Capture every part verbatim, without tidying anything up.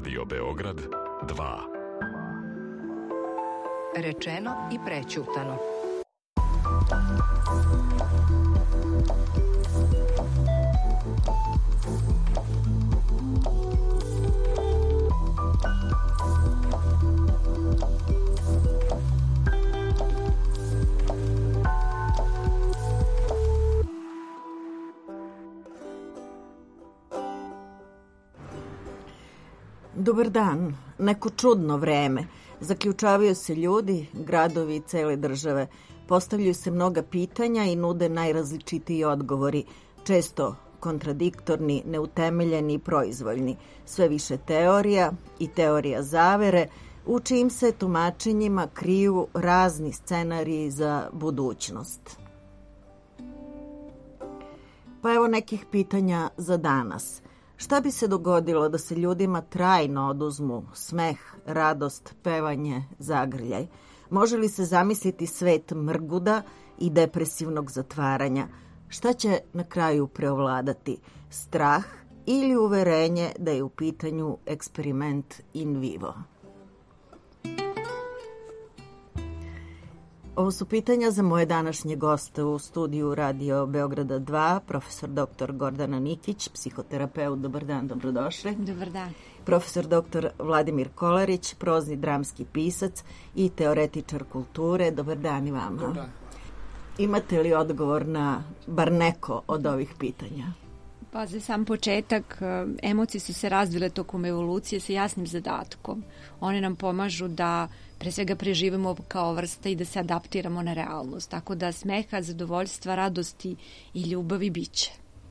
Radio Beograd dva. Rečeno i prećutano. Dobar dan, neko čudno vreme. Zaključavaju se ljudi, gradovi i cele države. Postavljaju se mnoga pitanja i nude najrazličitiji odgovori, često kontradiktorni, neutemeljeni i proizvoljni. Sve više teorija i teorija zavere, u čijim se tumačenjima kriju razni scenariji za budućnost. Pa evo nekih pitanja za danas. Šta bi se dogodilo da se ljudima trajno oduzmu smeh, radost, pevanje, zagrljaj? Može li se zamisliti svet mrguda i depresivnog zatvaranja? Šta će na kraju preovladati? Strah ili uverenje da je u pitanju eksperiment in vivo? Ovo su pitanja za moje današnje goste u studiju Radio Beograda dva, profesor doktor Gordana Nikić, psihoterapeut. Dobar dan, dobrodošli. Dobar dan. Profesor doktor Vladimir Kolarić, prozni dramski pisac i teoretičar kulture. Dobar dan i vama. Dobar dan. Imate li odgovor na bar neko od ovih pitanja? Pa za sam početak, emocije su se razvile tokom evolucije sa jasnim zadatkom. One nam pomažu da pre svega preživimo kao vrsta i da se adaptiramo na realnost. Tako da smeha, zadovoljstva, radosti i ljubavi biće.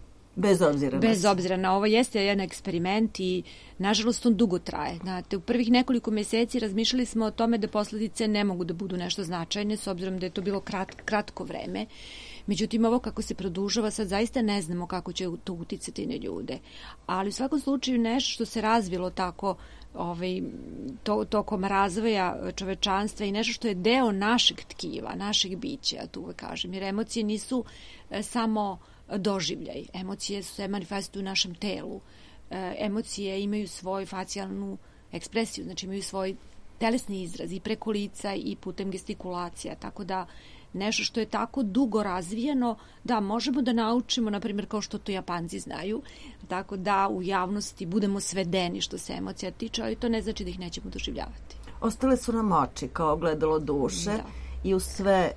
Bez obzira na Bez obzira na ovo, jeste jedan eksperiment i nažalost on dugo traje. Znate, u prvih nekoliko meseci razmišljali smo o tome da posledice ne mogu da budu nešto značajne, s obzirom da je to bilo krat, kratko vreme. Međutim, ovo kako se produžava, sad zaista ne znamo kako će to uticati na ljude. Ali u svakom slučaju nešto što se razvilo tako ovaj, to, tokom razvoja čovečanstva i nešto što je deo našeg tkiva, našeg bića, ja tu uvek kažem. Jer emocije nisu e, samo doživljaj. Emocije se manifestuju u našem telu. E, emocije imaju svoju facijalnu ekspresiju, znači imaju svoj telesni izraz i preko lica i putem gestikulacija, tako da nešto što je tako dugo razvijeno, da možemo da naučimo, na primjer kao što to Japanci znaju, tako da u javnosti budemo svedeni što se emocija tiče, ali to ne znači da ih nećemo doživljavati. Ostale su nam oči kao ogledalo duše da. I u sve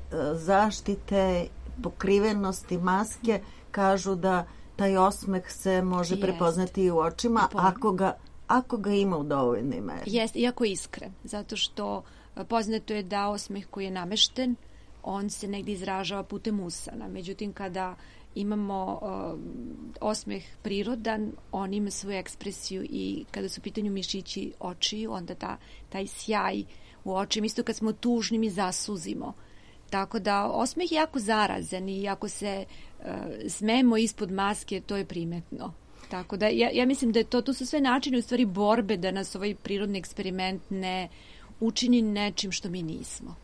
zaštite, pokrivenosti, maske kažu da taj osmeh se može Jest. prepoznati i u očima I ako ga, ako ga ima u dovoljnoj meri. Jeste, iako je iskren, zato što poznato je da osmeh koji je namešten, on se negdje izražava putem usana. Međutim, kada imamo uh, osmeh prirodan, on ima svoju ekspresiju i kada su u pitanju mišići očiju, onda ta, taj sjaj u očima, isto kad smo tužni mi zasuzimo. Tako da osmeh je jako zarazan i ako se uh, smemo ispod maske, to je primetno. Tako da ja, ja mislim da je to, to su sve načini u stvari borbe da nas ovaj prirodni eksperiment ne učini nečim što mi nismo.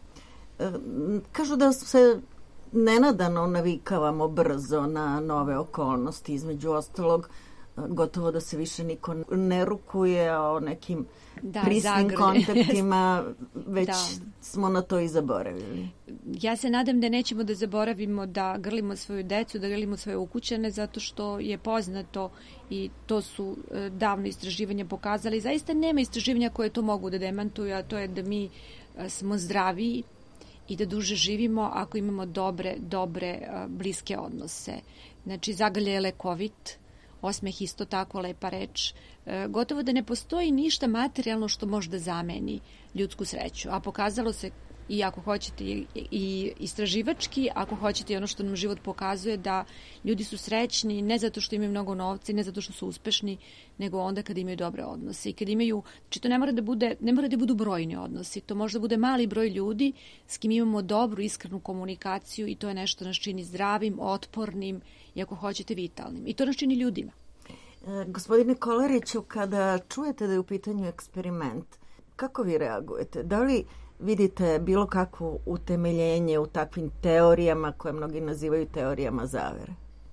Kažu da se nenadano navikavamo brzo na nove okolnosti, između ostalog gotovo da se više niko ne rukuje o nekim da, prisnim zagrlje. kontaktima, već da. smo na to i zaboravili. Ja se nadam da nećemo da zaboravimo da grlimo svoju decu, da grlimo svoje ukućane, zato što je poznato i to su davno istraživanja pokazali. Zaista nema istraživanja koje to mogu da demantuju, a to je da mi smo zdraviji i da duže živimo ako imamo dobre, dobre, bliske odnose. Znači, zagrljaj je lekovit, osmeh isto tako lepa reč. E, gotovo da ne postoji ništa materijalno što može da zameni ljudsku sreću. A pokazalo se, i ako hoćete i istraživački, ako hoćete i ono što nam život pokazuje, da ljudi su srećni ne zato što imaju mnogo novca i ne zato što su uspešni, nego onda kad imaju dobre odnose. I kad imaju, znači to ne mora da bude, ne mora da budu brojni odnosi, to može da bude mali broj ljudi s kim imamo dobru, iskrenu komunikaciju i to je nešto nas čini zdravim, otpornim i ako hoćete vitalnim. I to nas čini ljudima. E, gospodine Kolariću, kada čujete da je u pitanju eksperiment, kako vi reagujete? Da li vidite bilo kakvo utemeljenje u takvim teorijama koje mnogi nazivaju teorijama zavere?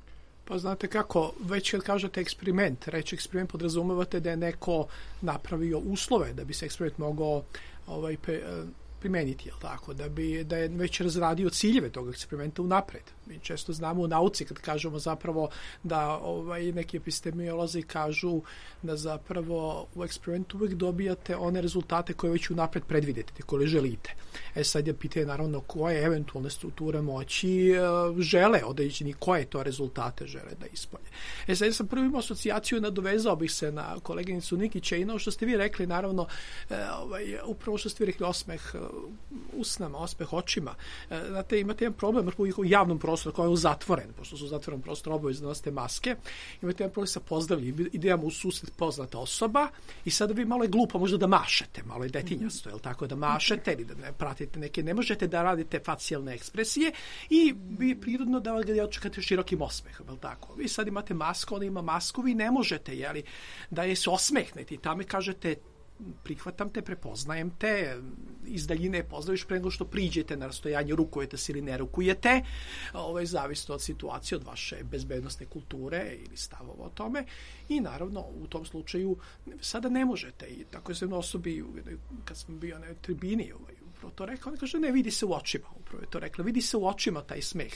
Pa znate kako, već kad kažete eksperiment, reći eksperiment podrazumevate da je neko napravio uslove da bi se eksperiment mogao ovaj, pe, primeniti, jel tako, da, bi, da je već razradio ciljeve tog eksperimenta unapred. Mi često znamo u nauci kad kažemo zapravo da ovaj, neki epistemiolozi kažu da zapravo u eksperimentu uvijek dobijate one rezultate koje već unapred predvidite, koje želite. E sad je pitanje naravno koje eventualne strukture moći uh, žele određeni, koje to rezultate žele da ispolje. E sad ja sam prvo imao asocijaciju, nadovezao bih se na koleginicu Nikića i ono što ste vi rekli, naravno, uh, ovaj, upravo što ste vi rekli, osmeh uh, usnama, osmeh očima. Uh, znate, imate jedan problem u javnom prostoru koji je zatvoren, pošto su u zatvorenom prostoru obavezno da nosite maske, imate jedan problem sa pozdravljanjem, idemo u susret poznata osoba i sada vi malo je glupo možda da mašete, malo je detinjasto, jel tako, da mašete ili da ne pratite neke, ne možete da radite facijalne ekspresije i vi prirodno da ga očekate širokim osmehom, jel tako. Vi sad imate masku, on ima masku, vi ne možete, jeli, da je se osmehnete i tamo kažete prihvatam te, prepoznajem te, iz daljine pozdraviš pre nego što priđete na rastojanje, rukujete se ili ne rukujete, ovo je zavisno od situacije, od vaše bezbednostne kulture ili stavova o tome i naravno u tom slučaju sada ne možete i tako je se jedno osobi, kad sam bio na tribini, ovaj, upravo to rekao, on kaže ne, vidi se u očima, upravo je to rekla, vidi se u očima taj smeh.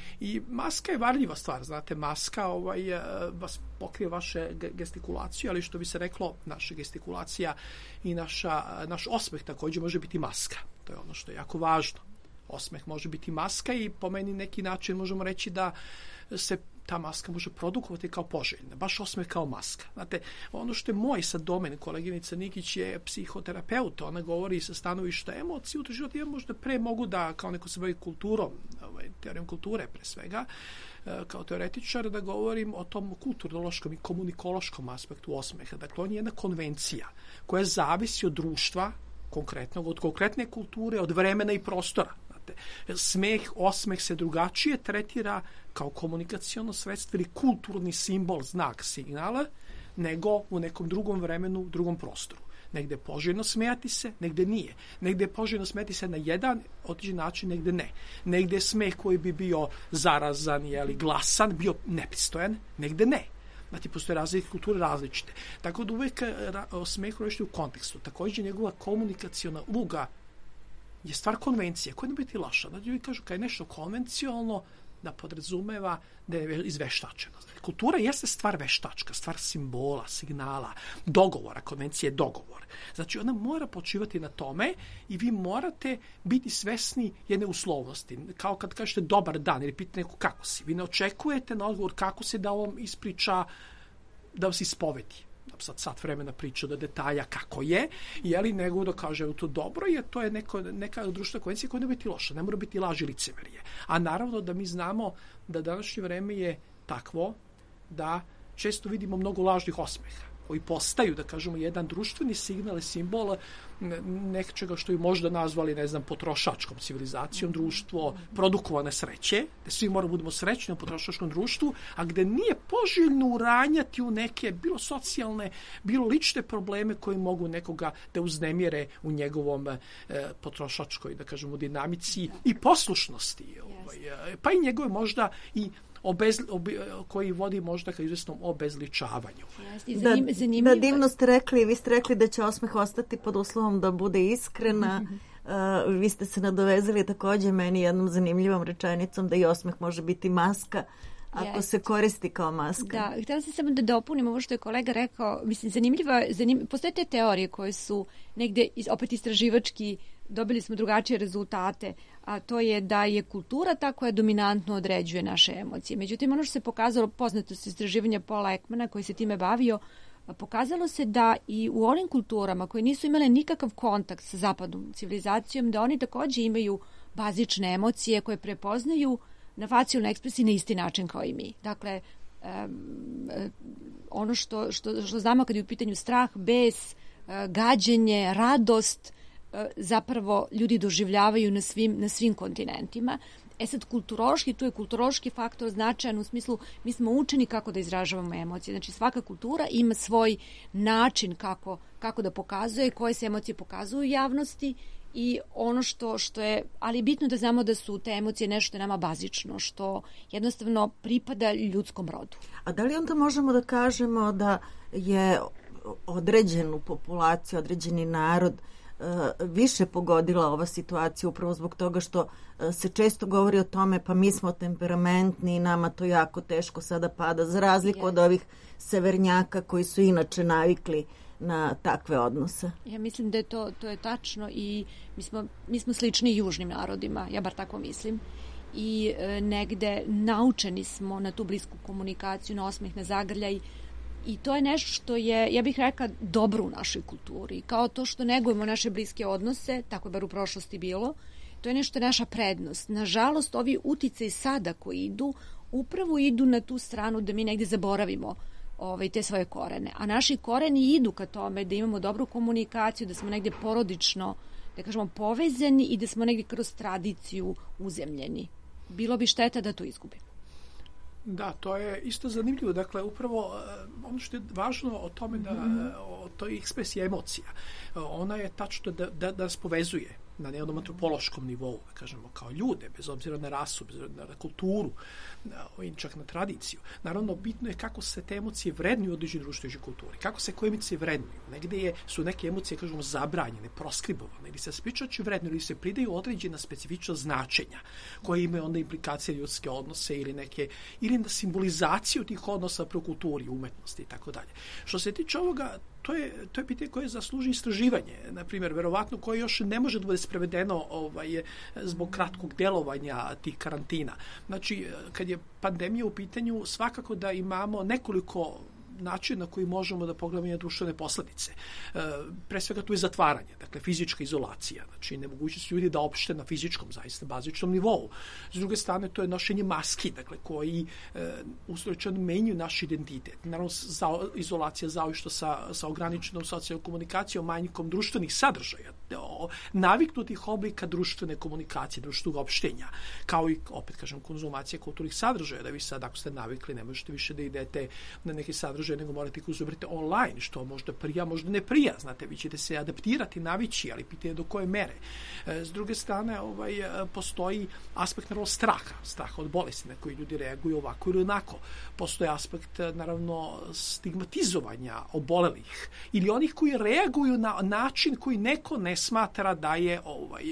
I maska je varljiva stvar, znate, maska ovaj, vas pokrije vaše gestikulaciju, ali što bi se reklo, naša gestikulacija i naša, naš osmeh također može biti maska. To je ono što je jako važno. Osmeh može biti maska i po meni neki način možemo reći da se ta maska može produkovati kao poželjna, baš osmeh kao maska. Znate, ono što je moj sad domen, koleginica Nikić je psihoterapeut, ona govori sa stanovišta emocije, u životu ja možda pre mogu da, kao neko se bavi kulturom, ovaj, teorijom kulture pre svega, kao teoretičar, da govorim o tom kulturološkom i komunikološkom aspektu osmeha. Dakle, on je jedna konvencija koja zavisi od društva, konkretnog, od konkretne kulture, od vremena i prostora. Smeh, osmeh se drugačije tretira kao komunikaciono sredstvo ili kulturni simbol, znak, signala, nego u nekom drugom vremenu, drugom prostoru. Negde je poželjno smejati se, negde nije. Negde je poželjno smejati se na jedan određen način, negde ne. Negde je smeh koji bi bio zarazan ili glasan, bio nepristojan, negde ne. Znači, postoje različite kulture različite. Tako da uvek smeh rešiti u kontekstu. Također njegova komunikaciona uloga je stvar konvencije, koja ne biti laša. Znači, ljudi kažu kad je nešto konvencionalno, da podrazumeva da je izveštačeno. Znači, kultura jeste stvar veštačka, stvar simbola, signala, dogovora, konvencija je dogovor. Znači, ona mora počivati na tome i vi morate biti svesni jedne uslovnosti. Kao kad kažete dobar dan ili pitate neko kako si. Vi ne očekujete na odgovor kako si da vam ispriča, da vas ispovedi. Sad sat vremena priča do detalja kako je, jeli, nego da kaže to dobro, jer to je neko, neka društvena konvencija koja ne biti loša, ne mora biti laž i licemerje. A naravno da mi znamo da današnje vreme je takvo da često vidimo mnogo lažnih osmeha koji postaju, da kažemo, jedan društveni signal i simbol nečega što je možda nazvali, ne znam, potrošačkom civilizacijom, društvo produkovane sreće, da svi moramo budemo srećni u potrošačkom društvu, a gde nije poželjno uranjati u neke, bilo socijalne, bilo lične probleme koji mogu nekoga da uznemire u njegovom e, potrošačkoj, da kažemo, dinamici i poslušnosti. Ovaj, pa i njegove možda i Obez, obe, koji vodi možda ka izvesnom obezličavanju. Da, da, divno ste rekli, vi ste rekli da će osmeh ostati pod uslovom da bude iskrena. Uh, vi ste se nadovezali također meni jednom zanimljivom rečenicom da i osmeh može biti maska ako yes. se koristi kao maska. Da, htjela sam samo da dopunim ovo što je kolega rekao. Mislim, zanimljivo, zanimljivo, postoje te teorije koje su negde opet istraživački, dobili smo drugačije rezultate, a to je da je kultura ta koja dominantno određuje naše emocije. Međutim, ono što se pokazalo, poznato su istraživanja Paula Ekmana koji se time bavio, pokazalo se da i u onim kulturama koje nisu imale nikakav kontakt sa zapadnom civilizacijom, da oni također imaju bazične emocije koje prepoznaju na facijalnoj ekspresiji na isti način kao i mi. Dakle, um, ono što, što, što znamo kad je u pitanju strah, bes, gađenje, radost, zapravo ljudi doživljavaju na svim, na svim kontinentima. E sad, kulturološki, tu je kulturološki faktor značajan u smislu, mi smo učeni kako da izražavamo emocije. Znači, svaka kultura ima svoj način kako, kako da pokazuje, koje se emocije pokazuju u javnosti i ono što, što je, ali je bitno da znamo da su te emocije nešto nama bazično, što jednostavno pripada ljudskom rodu. A da li onda možemo da kažemo da je određenu populaciju, određeni narod više pogodila ova situacija upravo zbog toga što se često govori o tome pa mi smo temperamentni i nama to jako teško sada pada, za razliku yes. od ovih severnjaka koji su inače navikli na takve odnose. Ja mislim da je to, to je tačno i mi smo, mi smo slični južnim narodima, ja bar tako mislim. I e, negde naučeni smo na tu blisku komunikaciju, na osmeh, na zagrljaj. I to je nešto što je, ja bih rekla, dobro u našoj kulturi. Kao to što negujemo naše bliske odnose, tako je bar u prošlosti bilo, to je nešto naša prednost. Nažalost, ovi uticaji sada koji idu, upravo idu na tu stranu da mi negde zaboravimo ovaj, te svoje korene. A naši koreni idu ka tome da imamo dobru komunikaciju, da smo negde porodično, da kažemo, povezani i da smo negde kroz tradiciju uzemljeni. Bilo bi šteta da to izgubimo. Da, to je isto zanimljivo. Dakle, upravo ono što je važno o tome da o toj ekspresiji emocija, ona je tačno da, da, da nas povezuje na jednom antropološkom nivou, da kažemo, kao ljude, bez obzira na rasu, bez obzira na kulturu, i čak na tradiciju. Naravno, bitno je kako se te emocije vrednuju u određenoj društvenoj kulturi. Kako se koje emocije vrednuju. Negde je, su neke emocije, kažemo, zabranjene, proskribovane, ili se spričači vrednuju, ili se pridaju određena specifična značenja, koje imaju onda implikacije ljudske odnose ili neke, ili na simbolizaciju tih odnosa pro kulturi, umetnosti i tako dalje. Što se tiče ovoga, to je, to je pitanje koje zasluži istraživanje, na primjer, verovatno koje još ne može da bude sprevedeno ovaj, zbog kratkog delovanja tih karantina. Znači, kad je pandemija u pitanju, svakako da imamo nekoliko način na koji možemo da pogledamo društvene posledice. E, pre svega tu je zatvaranje, dakle fizička izolacija, znači nemogućnost ljudi da opšte na fizičkom, zaista bazičnom nivou. S druge strane, to je nošenje maski, dakle koji e, uslovčeno menjaju naš identitet. Naravno, za, izolacija zaošto sa, sa ograničenom socijalnom komunikacijom, manjkom društvenih sadržaja, o, naviknutih oblika društvene komunikacije, društvenog opštenja, kao i, opet kažem, konzumacija kulturnih sadržaja, da vi sad, ako ste navikli, ne možete više da idete na neke sadržaje, nego morate ih uzubrati online, što možda prija, možda ne prija, znate, vi ćete se adaptirati, navići, ali pitanje do koje mere. E, s druge strane, ovaj, postoji aspekt, naravno, straha, straha od bolesti, na koji ljudi reaguju ovako ili onako. Postoji aspekt, naravno, stigmatizovanja obolelih, ili onih koji reaguju na način koji neko ne smatra da je, ovaj,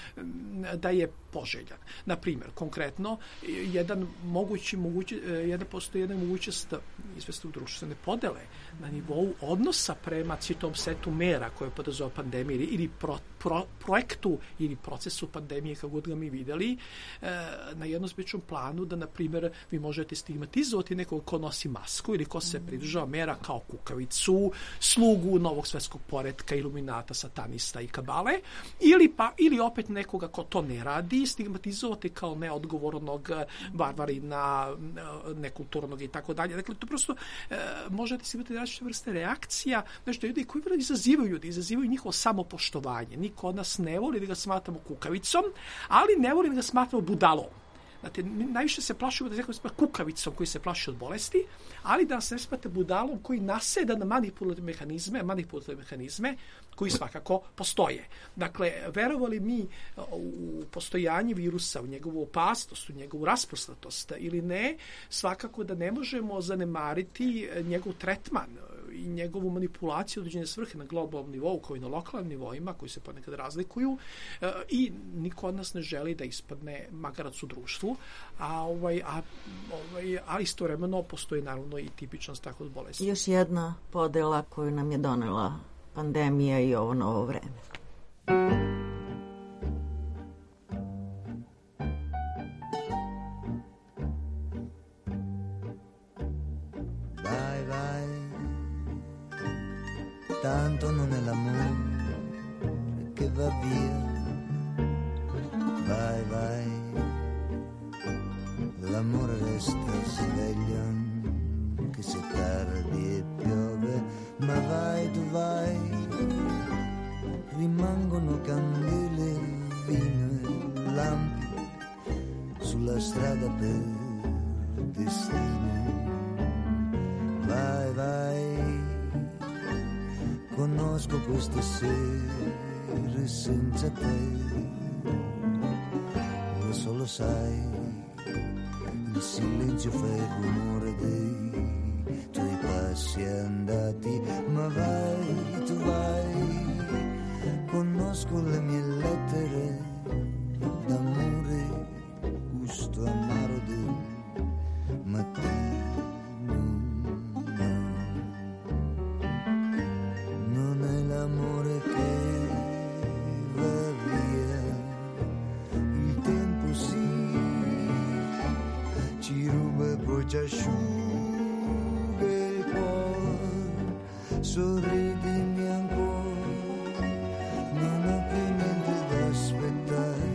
da je poželjan. Na primjer, konkretno, jedan mogući, mogući, jedan postoji jedna mogućnost izvestnog društvene podele na nivou odnosa prema citom setu mera koje podrazumeva pandemije ili pro, pro, projektu ili procesu pandemije, kako god ga mi videli, na jednom sličnom planu da, na primjer, vi možete stigmatizovati nekog ko nosi masku ili ko se pridržava mera kao kukavicu, slugu novog svetskog poretka, iluminata, satanista i kabale, ili, pa, ili opet nekoga ko to ne radi, stigmatizovati kao neodgovornog varvarina, nekulturnog i tako dalje. Dakle, to prosto e, možete si imati različite vrste reakcija, nešto ljudi koji vrlo izazivaju ljudi, izazivaju njihovo samopoštovanje. Niko od nas ne voli da ga smatramo kukavicom, ali ne voli da ga smatramo budalom. Znate, najviše se plašimo da se smatra kukavicom koji se plaši od bolesti, ali da se ne smatra budalom koji naseda na manipulativne mehanizme, manipulativne mehanizme koji svakako postoje. Dakle, verovali mi u postojanje virusa, u njegovu opasnost, u njegovu rasprostatost ili ne, svakako da ne možemo zanemariti njegov tretman i njegovu manipulaciju određene svrhe na globalnom nivou, kao i na lokalnim nivoima, koji se ponekad razlikuju, i niko od nas ne želi da ispadne magarac u društvu, a, ovaj, a, ovaj, a istovremeno postoji naravno i tipičan strah od bolesti. Još jedna podela koju nam je donela pandemija i ovo novo vreme. Tanto non è l'amore che va via, vai vai, l'amore resta sveglio che se tardi e piove, ma vai tu vai, rimangono candele, vino e lampi sulla strada per destino, vai vai. Conosco queste sere vivere senza te. Lo so, lo sai, il silenzio fa il rumore dei tuoi passi andati, ma vai, tu vai, conosco le mie lettere d'amore, gusto amaro del mattino. Non è l'amore che va via, il tempo sì, ci ruba e poi ci asciuga il cuore, sorridimi ancora, non ho più niente da aspettare,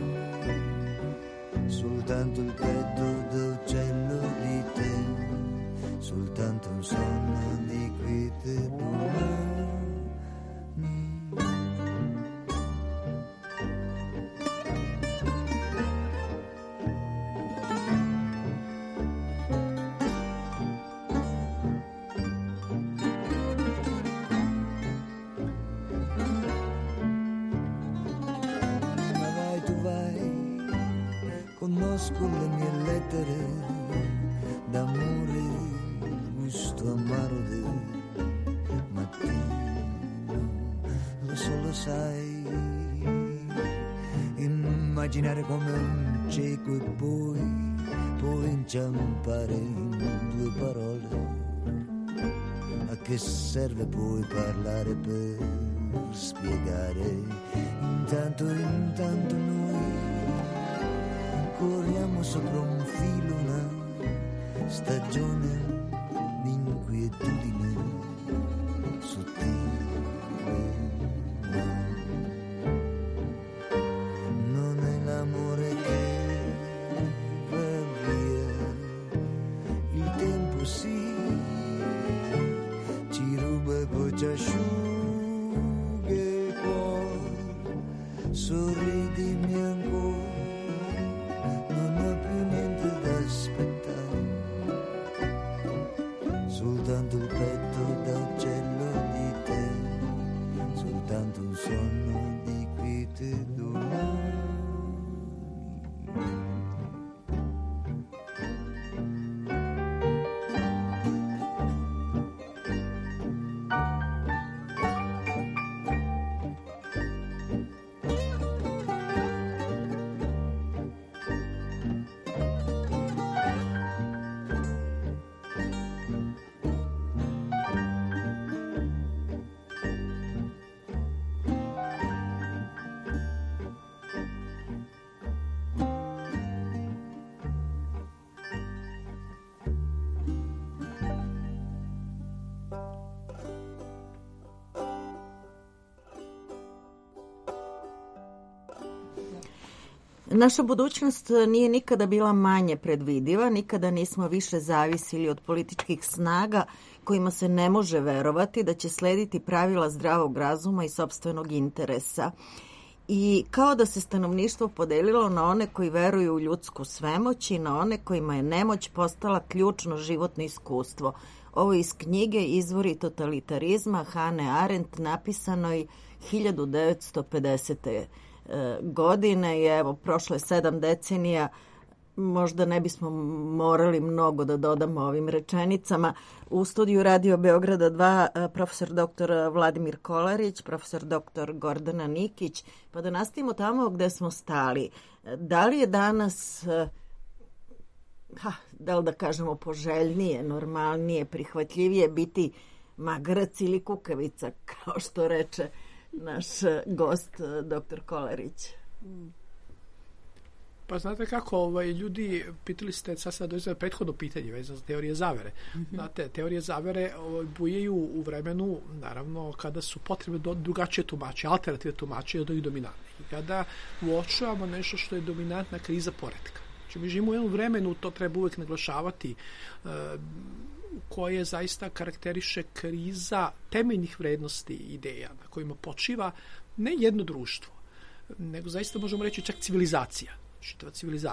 soltanto il petto d'uccello di te, soltanto un sonno di quiete domani. Conosco le mie lettere d'amore, gusto amaro del mattino. Lo so, lo sai, immaginare come un cieco e poi, poi inciampare in due parole. A che serve poi parlare per spiegare? Intanto, intanto noi corriamo sopra un filo, una stagione di inquietudine sottile. Non è l'amore che va via, il tempo sì, ci ruba e poi ci asciuga il cuore, sorridimi ancora, soltanto il petto d'uccello di te, soltanto un sonno di quiete domani. Naša budućnost nije nikada bila manje predvidiva, nikada nismo više zavisili od političkih snaga kojima se ne može verovati da će slediti pravila zdravog razuma i sopstvenog interesa. I kao da se stanovništvo podelilo na one koji veruju u ljudsku svemoć i na one kojima je nemoć postala ključno životno iskustvo. Ovo je iz knjige Izvori totalitarizma Hannah Arendt, napisanoj hiljadu devetsto pedesete godine i evo, prošle sedam decenija, možda ne bismo morali mnogo da dodamo ovim rečenicama. U studiju Radio Beograda dva profesor doktor Vladimir Kolarić, profesor doktor Gordana Nikić, pa da nastavimo tamo gde smo stali. Da li je danas, ha, da li da kažemo poželjnije, normalnije, prihvatljivije biti magarac ili kukavica, kao što reče naš gost, doktor Kolarić? Pa znate kako, ovaj, ljudi, pitali ste, sad sad dođe prethodno pitanje vezano za teorije zavere. Mm-hmm. Znate, teorije zavere ovaj, bujaju u vremenu, naravno, kada su potrebne do, drugačije tumače, alternative tumače od ovih dominantnih. I kada uočavamo nešto što je dominantna kriza poretka. Znači, mi živimo u jednom vremenu, to treba uvek naglašavati, uh, koje zaista karakteriše kriza temeljnih vrednosti ideja na kojima počiva ne jedno društvo, nego zaista možemo reći čak civilizacija, čitava civilizacija.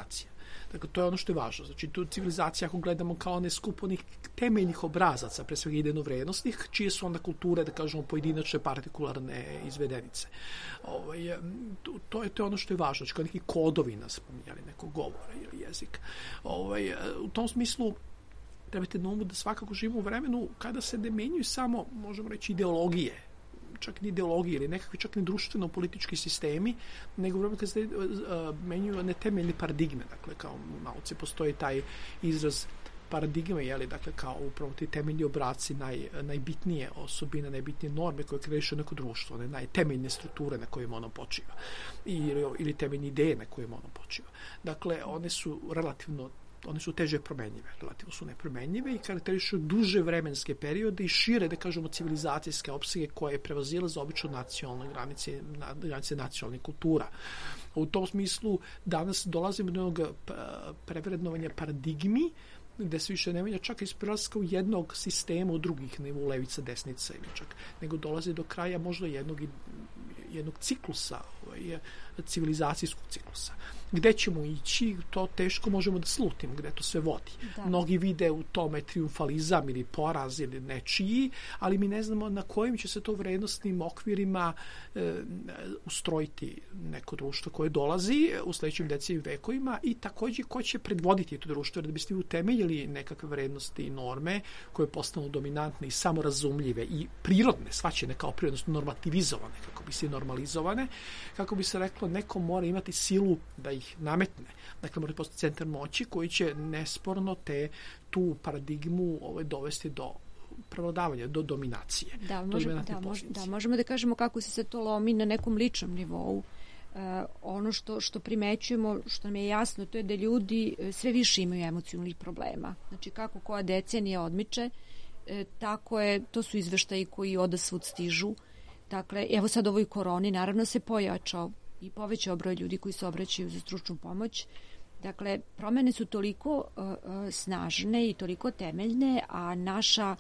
Dakle, to je ono što je važno. Znači, tu civilizacija, ako gledamo kao one skup onih temeljnih obrazaca, pre svega idejno-vrednostnih, čije su onda kulture, da kažemo, pojedinačne, partikularne izvedenice. Ovaj, to, je, to je ono što je važno. Znači, kao neki kodovi nas spominjali, nekog govora ili jezika. Ovaj, u tom smislu, trebate na umu da svakako živimo u vremenu kada se ne menjuju samo, možemo reći, ideologije, čak ni ideologije ili nekakvi čak ni društveno-politički sistemi, nego u vremenu kada se uh, menjuju ne temeljne paradigme. Dakle, kao u nauci postoji taj izraz paradigme, jeli, dakle, kao upravo ti temeljni obraci, naj, najbitnije osobine, najbitnije norme koje kreišu neko društvo, one najtemeljne strukture na kojima ono počiva. Ili, ili temeljne ideje na kojima ono počiva. Dakle, one su relativno one su teže promenljive, relativno su nepromenljive i karakterišu duže vremenske periode i šire, da kažemo, civilizacijske opsege koje prevazilaze obično nacionalne granice, na, granice nacionalnih kultura. U tom smislu danas dolazimo do jednog prevrednovanja paradigmi, gde se više ne menja čak iz prelaska u jednog sistema u drugih, ne u levica, desnica ili čak, nego dolazi do kraja možda jednog, jednog ciklusa, ovaj, civilizacijskog ciklusa. Gde ćemo ići, to teško možemo da slutimo, gde to sve vodi. Da. Mnogi vide u tome triumfalizam ili poraz ili nečiji, ali mi ne znamo na kojim će se to vrednostnim okvirima e, ustrojiti neko društvo koje dolazi u sledećim decenijama i vekovima i takođe ko će predvoditi to društvo, da biste utemeljili nekakve vrednosti i norme koje postanu dominantne i samorazumljive i prirodne, shvaćene kao prirodne, normativizovane, kako bi se normalizovane, kako bi se reklo, neko mora imati silu da ih nametne. Dakle, mora postati centar moći koji će nesporno te tu paradigmu ovaj, dovesti do prevladavanja, do dominacije. Da, možemo, da, mož, da, možemo da kažemo kako se se to lomi na nekom ličnom nivou. Uh, ono što, što primećujemo, što nam je jasno, to je da ljudi sve više imaju emocionalnih problema. Znači, kako koja decenija odmiče, e, tako je, to su izveštaji koji odasvud stižu. Dakle, evo sad ovoj koroni, naravno se pojačao i povećao broj ljudi koji se obraćaju za stručnu pomoć. Dakle, promene su toliko uh, snažne i toliko temeljne, a naša,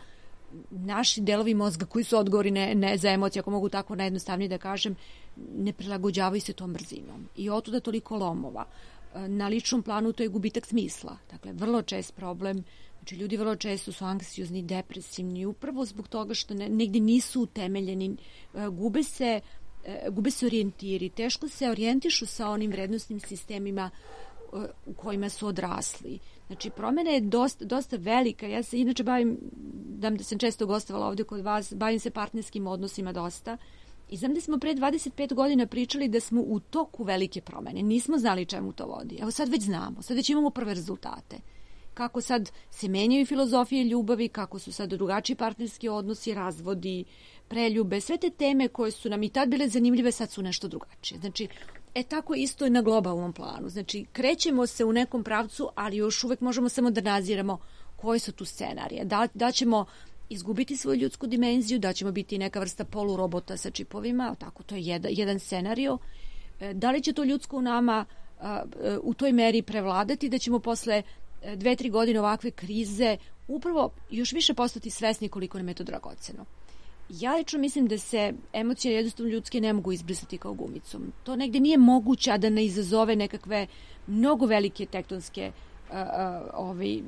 naši delovi mozga koji su odgovori ne, ne za emocije, ako mogu tako najjednostavnije da kažem, ne prilagođavaju se tom brzinom. I otuda toliko lomova. Na ličnom planu to je gubitak smisla. Dakle, vrlo čest problem. Znači, ljudi vrlo često su anksiozni, depresivni, upravo zbog toga što ne, negdje nisu utemeljeni, gube se gube se orijentiri, teško se orijentišu sa onim vrednostnim sistemima u kojima su odrasli. Znači, promjena je dosta, dosta velika. Ja se inače bavim, dam da sam često gostovala ovdje kod vas, bavim se partnerskim odnosima dosta i znam da smo pre dvadeset pet godina pričali da smo u toku velike promjene. Nismo znali čemu to vodi. Evo sad već znamo, sad već imamo prve rezultate. Kako sad se menjaju filozofije ljubavi, kako su sad drugačiji partnerski odnosi, razvodi, preljube, sve te teme koje su nam i tad bile zanimljive, sad su nešto drugačije. Znači, e tako isto i na globalnom planu. Znači, krećemo se u nekom pravcu, ali još uvek možemo samo da naziramo koje su tu scenarije. Da, da ćemo izgubiti svoju ljudsku dimenziju, da ćemo biti neka vrsta polurobota sa čipovima, tako, to je jedan, jedan scenario. Da li će to ljudsko u nama a, u toj meri prevladati, da ćemo posle dve, tri godine ovakve krize upravo još više postati svesni koliko nam je to dragoceno. Ja lično mislim da se emocije jednostavno ljudske ne mogu izbrisati kao gumicom. To negde nije moguće, a da ne izazove nekakve mnogo velike tektonske uh, uh, ovaj,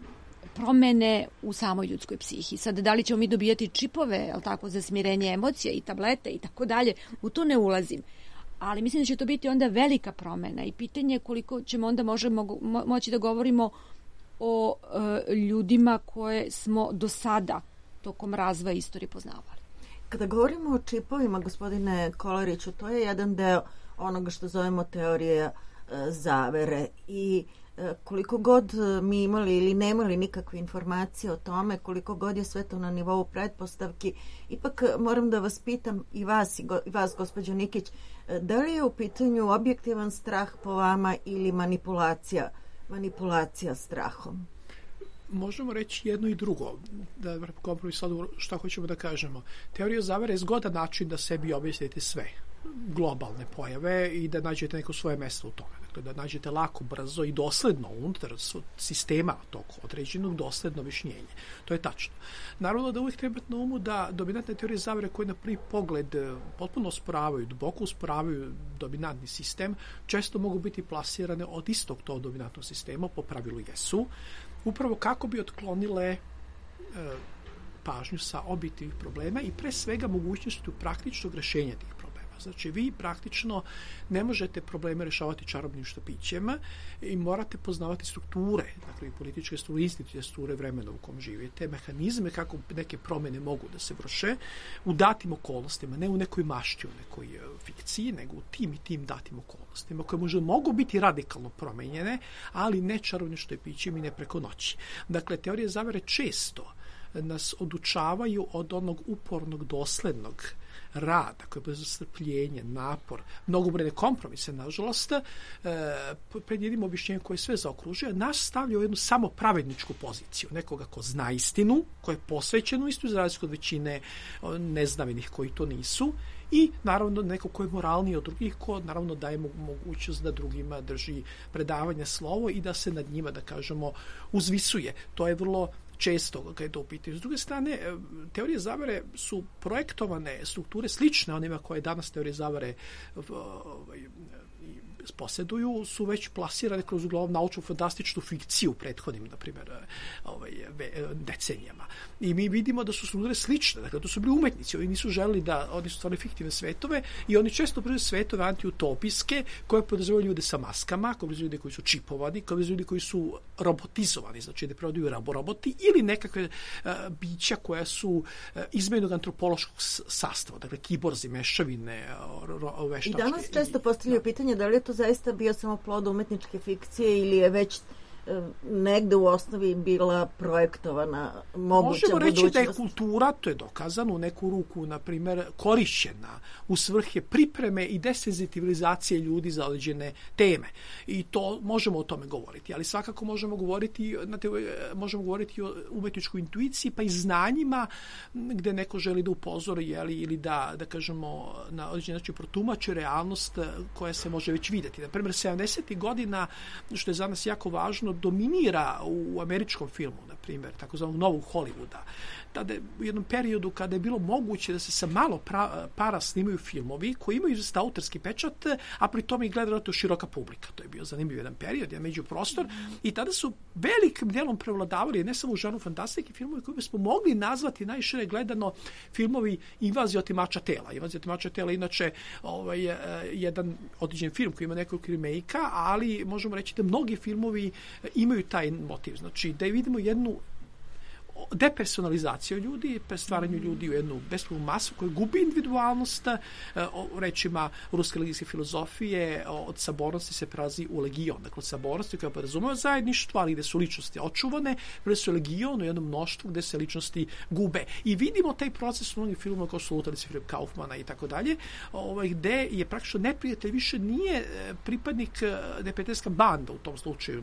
promene u samoj ljudskoj psihi. Sad, da li ćemo mi dobijati čipove, jel tako, za smirenje emocija i tablete i tako dalje, u to ne ulazim. Ali mislim da će to biti onda velika promena i pitanje koliko ćemo onda možemo mo, moći da govorimo o e, ljudima koje smo do sada tokom razvoja istorije poznavali. Kada govorimo o čipovima, gospodine Kolariću, to je jedan deo onoga što zovemo teorije e, zavere i e, koliko god mi imali ili nemali nikakve informacije o tome, koliko god je sve to na nivou pretpostavki, ipak moram da vas pitam i vas, i, go, i vas gospođo Nikić, da li je u pitanju objektivan strah po vama ili manipulacija, manipulacija strahom? Možemo reći jedno i drugo, da kompromis sad šta hoćemo da kažemo. Teorija zavere je zgodan način da sebi objasnite sve. globalne pojave i da nađete neko svoje mesto u tome. Dakle, da nađete lako, brzo i dosledno unutar sistema tog određenog dosledno objašnjenje. To je tačno. Naravno da uvijek treba na umu da dominantne teorije zavere koje na prvi pogled potpuno osporavaju, duboko osporavaju dominantni sistem, često mogu biti plasirane od istog tog dominantnog sistema, po pravilu jesu, upravo kako bi otklonile e, pažnju sa objektivnih problema i pre svega mogućnosti praktičnog rešenja tih problema. Znači, vi praktično ne možete probleme rešavati čarobnim štapićem i morate poznavati strukture, dakle, političke strukture, institucije strukture vremena u kom živite, mehanizme kako neke promene mogu da se vrše u datim okolnostima, ne u nekoj mašti, u nekoj fikciji, nego u tim i tim datim okolnostima, koje možda mogu biti radikalno promenjene, ali ne čarobnim štapićem i ne preko noći. Dakle, teorije zavere često nas odučavaju od onog upornog, doslednog rada, koje je strpljenje, napor, mnogobrojne kompromise, nažalost, e, pred jednim objašnjenjem koje sve zaokružuje, nas stavlja u jednu samo pravedničku poziciju, nekoga ko zna istinu, ko je posvećen u istinu, za razliku od većine neznavenih koji to nisu, i naravno neko ko je moralniji od drugih, ko naravno daje mogućnost da drugima drži predavanje, slovo i da se nad njima, da kažemo, uzvisuje. To je vrlo često kada je to u pitanju. S druge strane, teorije zavere su projektovane strukture slične onima koje danas teorije zavere posjeduju, su već plasirane kroz uglavnom naučnu fantastičnu fikciju prethodnim, na primjer, ovaj, decenijama. I mi vidimo da su strukture slične, dakle, to su bili umetnici, oni nisu želeli da, oni su stvarili fiktivne svetove i oni često proizvode svetove antiutopijske koje podrazumevaju ljude sa maskama, koje podrazumevaju ljude koji su čipovani, koje podrazumevaju ljude koji su robotizovani, znači da prodaju roboti ili nekakve uh, bića koja su uh, izmenog antropološkog sastava, dakle, kiborzi, mešavine, ro, veštačke. I danas često postavljaju pitanje da li je to zaista bio samo plod umetničke fikcije ili je već negde u osnovi bila projektovana moguća Možemo reći budućnost. da je kultura, to je dokazano, u neku ruku, na primjer, korišćena u svrhe pripreme i desenzitivizacije ljudi za određene teme. I to možemo o tome govoriti, ali svakako možemo govoriti, znate, možemo govoriti o umetničkoj intuiciji, pa i znanjima gde neko želi da upozori, jeli, ili da, da kažemo, na određen način protumači realnost koja se može već vidjeti. Na primjer, sedamdesetih godina, što je za nas jako važno, dominira u američkom filmu, na primjer, takozvanog novog Hollywooda. Tada je u jednom periodu kada je bilo moguće da se sa malo pra, para snimaju filmovi koji imaju isto autorski pečat, a pri tome i gleda to široka publika. To je bio zanimljiv jedan period, jedan međuprostor, i tada su velikim dijelom prevladavali ne samo u žanru fantastike filmovi koji bismo mogli nazvati najšire gledano filmovi Invazija otimača tela. Invazija otimača tela inače ovaj, jedan određen film koji ima nekoliko remake-a, ali možemo reći da mnogi filmovi imaju taj motiv. Znači, da vidimo jednu depersonalizaciju ljudi, stvaranju ljudi u jednu bespravnu masu koja gubi individualnost, o rečima ruske legijske filozofije, od sabornosti se prelazi u legion. Dakle, od sabornosti koja podrazumeva zajedništvo, ali gde su ličnosti očuvane, gde su legion u jednom mnoštvu gde se ličnosti gube. I vidimo taj proces u mnogih filmova kao su Lutalice Philip Kaufmana i tako dalje, gde je praktično neprijatelj više nije pripadnik neprijateljska banda u tom slučaju,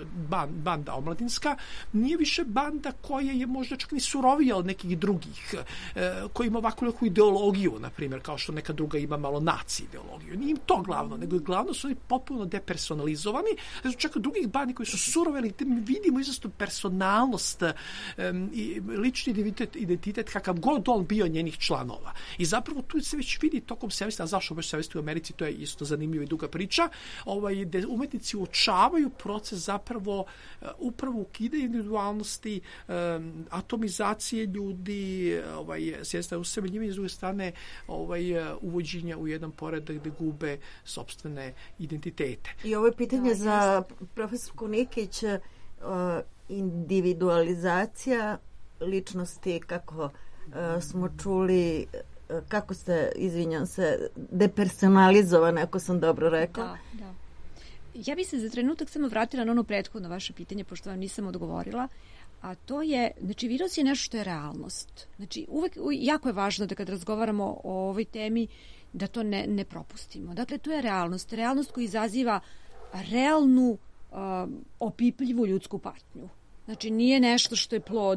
banda omladinska, nije više banda koja je možda čak ni surovija od nekih drugih, e, koji ima ovakvu neku ideologiju, na primjer, kao što neka druga ima malo naci ideologiju. Nije im to glavno, nego glavno su oni potpuno depersonalizovani, znači čak drugih bandi koji su suroveli, mi vidimo izvestnu personalnost e, i lični identitet, identitet kakav god on bio njenih članova. I zapravo tu se već vidi tokom sedamdesetih, a zašto baš sedamdesetih u Americi, to je isto zanimljiva i duga priča, ovaj, gde umetnici uočavaju proces zapravo upravo ukidanja individualnosti, um, atomizacije ljudi, ovaj, s jedne strane usemeljivanje, s druge strane ovaj, uvođenja u jedan poredak gde gube sopstvene identitete. I ovo je pitanje da, za profesorku Nikić, uh, individualizacija ličnosti, kako uh, smo čuli, uh, kako ste, izvinjam se, depersonalizovane, ako sam dobro rekla. Da, da. Ja bih se za trenutak samo vratila na ono prethodno vaše pitanje, pošto vam nisam odgovorila, a to je, znači, virus je nešto što je realnost. Znači, uvek, jako je važno da kad razgovaramo o ovoj temi, da to ne, ne propustimo. Dakle, to je realnost. Realnost koja izaziva realnu, uh, opipljivu ljudsku patnju. Znači, nije nešto što je plod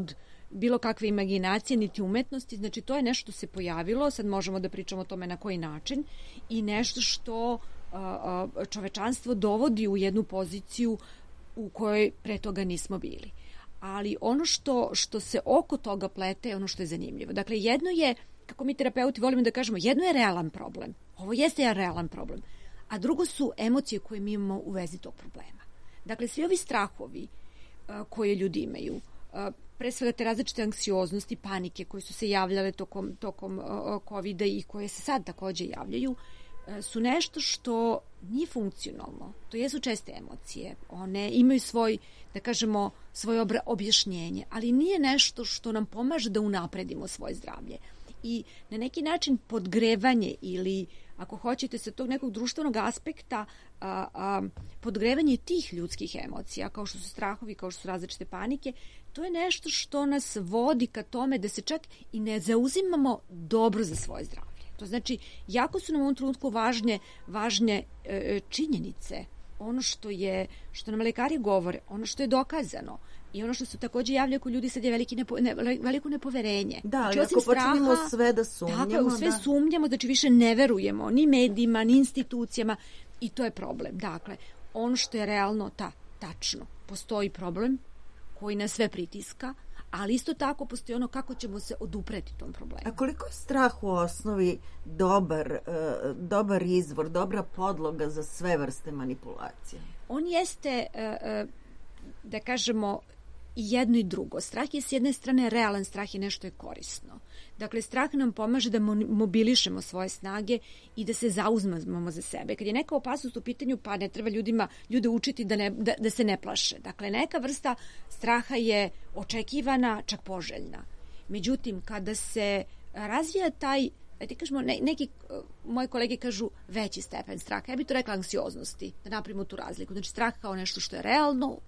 bilo kakve imaginacije, niti umetnosti. Znači, to je nešto što se pojavilo, sad možemo da pričamo o tome na koji način, i nešto što a, a, čovečanstvo dovodi u jednu poziciju u kojoj pre toga nismo bili. Ali ono što, što se oko toga plete je ono što je zanimljivo. Dakle, jedno je, kako mi terapeuti volimo da kažemo, jedno je realan problem. Ovo jeste jedan realan problem. A drugo su emocije koje mi imamo u vezi tog problema. Dakle, svi ovi strahovi a, koje ljudi imaju, a, pre svega te različite anksioznosti, panike koje su se javljale tokom, tokom a, kovida i koje se sad takođe javljaju, a, su nešto što nije funkcionalno. To jesu česte emocije. One imaju svoj, da kažemo, svoje objašnjenje, ali nije nešto što nam pomaže da unapredimo svoje zdravlje. I na neki način podgrevanje ili, ako hoćete, sa tog nekog društvenog aspekta, a, a, podgrevanje tih ljudskih emocija, kao što su strahovi, kao što su različite panike, to je nešto što nas vodi ka tome da se čak i ne zauzimamo dobro za svoje zdravlje. To znači, jako su nam u ovom trenutku važne, važne e, činjenice, ono što je, što nam lekari govore, ono što je dokazano. I ono što se takođe javlja kod ljudi sad je veliki nepo, ne, veliko nepoverenje. Da, ali znači, ako počinimo sve da sumnjamo. Tako, u sve da. sumnjamo, znači više ne verujemo ni medijima, ni institucijama, i to je problem. Dakle, ono što je realno, ta, tačno, postoji problem koji nas sve pritiska, ali isto tako postoji ono kako ćemo se odupreti tom problemu. A koliko je strah u osnovi dobar, uh, dobar izvor, dobra podloga za sve vrste manipulacije? On jeste, uh, uh, da kažemo, i jedno i drugo. Strah je s jedne strane realan, strah je nešto je korisno. Dakle, strah nam pomaže da mobilišemo svoje snage i da se zauzmemo za sebe. Kad je neka opasnost u pitanju, pa ne treba ljudima, ljude učiti da, ne, da, da se ne plaše. Dakle, neka vrsta straha je očekivana, čak poželjna. Međutim, kada se razvija taj, da ti kažemo, ne, neki moji kolege kažu veći stepen straha, ja bih to rekla anksioznosti, da napravimo tu razliku. Znači, strah kao nešto što je realno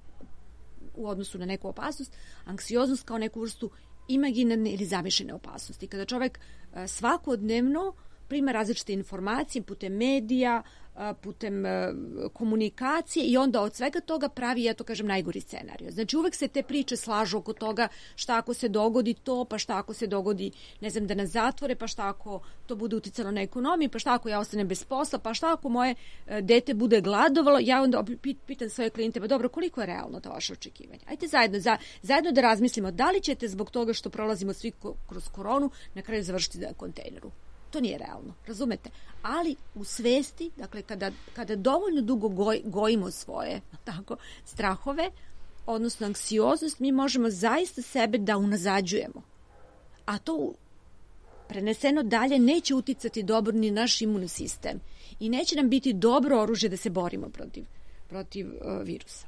u odnosu na neku opasnost, anksioznost kao neku vrstu imaginarne ili zamišljene opasnosti. Kada čovek svakodnevno prima različite informacije putem medija, putem komunikacije i onda od svega toga pravi, ja to kažem, najgori scenarij. Znači uvek se te priče slažu oko toga šta ako se dogodi to, pa šta ako se dogodi, ne znam, da nas zatvore, pa šta ako to bude uticalo na ekonomiju, pa šta ako ja ostanem bez posla, pa šta ako moje dete bude gladovalo. Ja onda pitam svoje klijente, pa dobro, koliko je realno to vaše očekivanje? Ajde zajedno, za, zajedno da razmislimo da li ćete zbog toga što prolazimo svi kroz koronu na kraju završiti na kontejneru. To nije realno, razumete? Ali u svesti, dakle, kada, kada dovoljno dugo goj, gojimo svoje tako, strahove, odnosno anksioznost, mi možemo zaista sebe da unazađujemo. A to preneseno dalje neće uticati dobro ni naš imunni sistem i neće nam biti dobro oružje da se borimo protiv, protiv uh, virusa.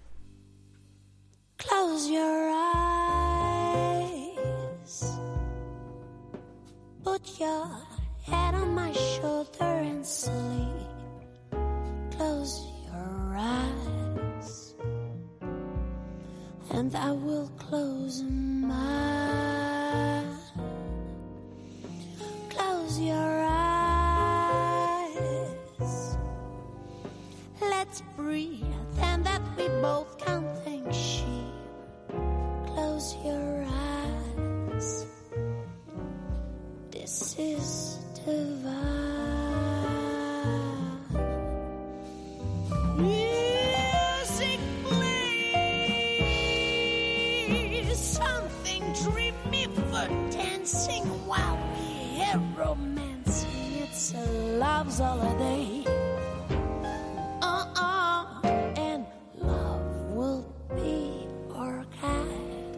Close your eyes. Put your head on my shoulder and sleep. Close your eyes, and I will close mine. Close your eyes. Let's breathe, and that we both can think sheep. Close your eyes. This is divine. Music, please. Something dreamy for dancing while we hear romancing. It's a love's holiday. Uh-uh. And love will be our guide.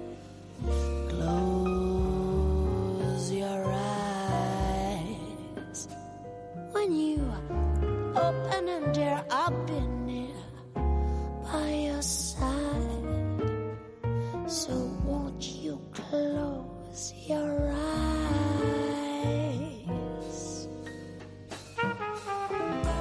Close your eyes. When you open and dare, I'll be near by your side. So won't you close your eyes?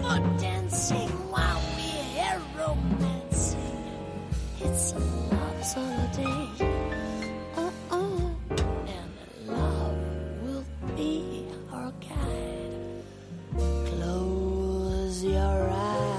foot dancing while we're romancing. It's a love's holiday. Uh-uh. And love will be our guide. Close your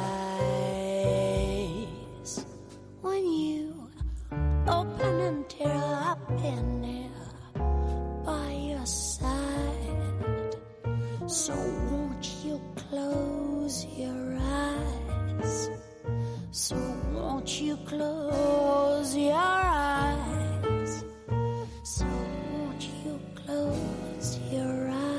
eyes when you open and tear up in air by your side. So won't you close your eyes? So won't you close your eyes? So won't you close your eyes?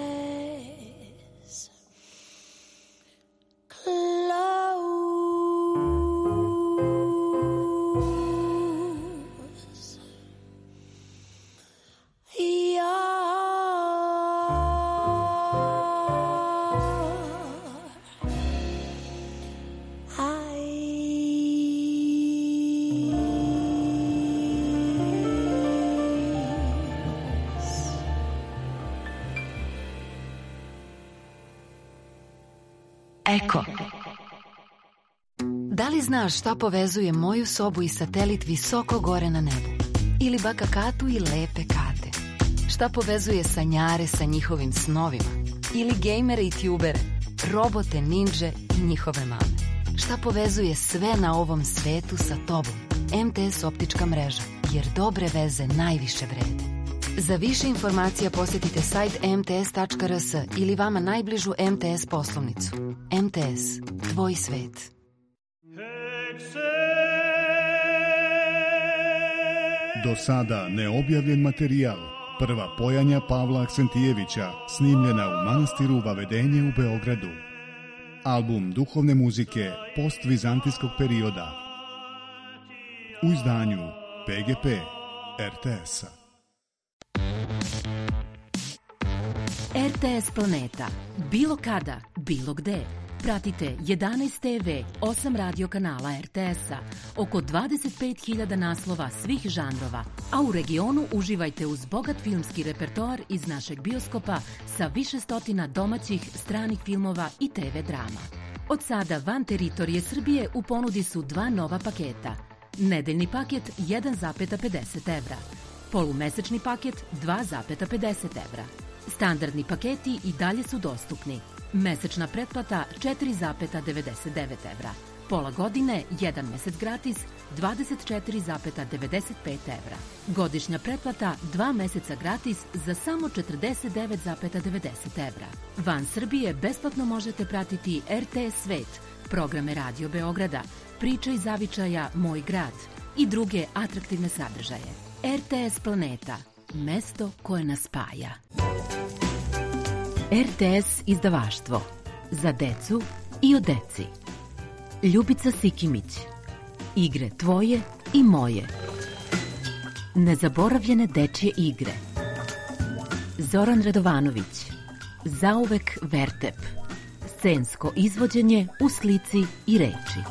Eko. Da li znaš šta povezuje moju sobu i satelit visoko gore na nebu? Ili baka Katu i lepe Kate? Šta povezuje sanjare sa njihovim snovima? Ili gejmere i tubere, robote, ninđe i njihove mame? Šta povezuje sve na ovom svetu sa tobom? M T S optička mreža, jer dobre veze najviše vrede. Za više informacija posjetite sajt em te es tačka er es ili vama najbližu M T S poslovnicu. M T S, tvoj svet. Do sada neobjavljen materijal. Prva pojanja Pavla Aksentijevića, snimljena u manastiru Vavedenje u Beogradu. Album duhovne muzike postvizantijskog perioda. U izdanju P G P R T S-a. R T S Planeta. Bilo kada, bilo gde. Pratite jedanaest te ve, osam radio kanala R T S-a, oko dvadeset pet hiljada naslova svih žanrova, a u regionu uživajte uz bogat filmski repertoar iz našeg bioskopa sa više stotina domaćih, stranih filmova i te ve drama. Od sada van teritorije Srbije u ponudi su dva nova paketa. Nedeljni paket jedan zarez pedeset evra, polumesečni paket dva zarez pedeset evra. Standardni paketi i dalje su dostupni. Mesečna pretplata četiri zarez devedeset devet evra. Pola godine, jedan mesec gratis, dvadeset četiri zarez devedeset pet evra. Godišnja pretplata, dva meseca gratis za samo četrdeset devet zarez devedeset evra. Van Srbije besplatno možete pratiti R T S Svet, programe Radio Beograda, Priče iz zavičaja Moj grad i druge atraktivne sadržaje. R T S Planeta, mesto koje nas spaja. R T S izdavaštvo. Za decu i o deci. Ljubica Sikimić. Igre tvoje i moje. Nezaboravljene dečje igre. Zoran Radovanović. Zauvek Vertep. Scensko izvođenje u slici i reči.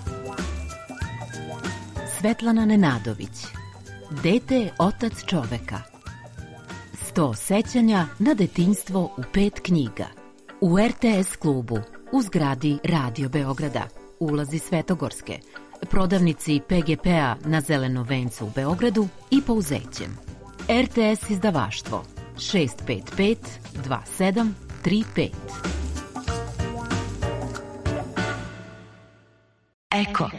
Svetlana Nenadović. Dete je otac čoveka. Sto sećanja na detinjstvo u pet knjiga. U R T S klubu, u zgradi Radio Beograda, ulazi Svetogorske, prodavnici P G P-a na Zelenom vencu u Beogradu i Pouzećem. R T S izdavaštvo šest pet pet dva sedam tri pet. Eko.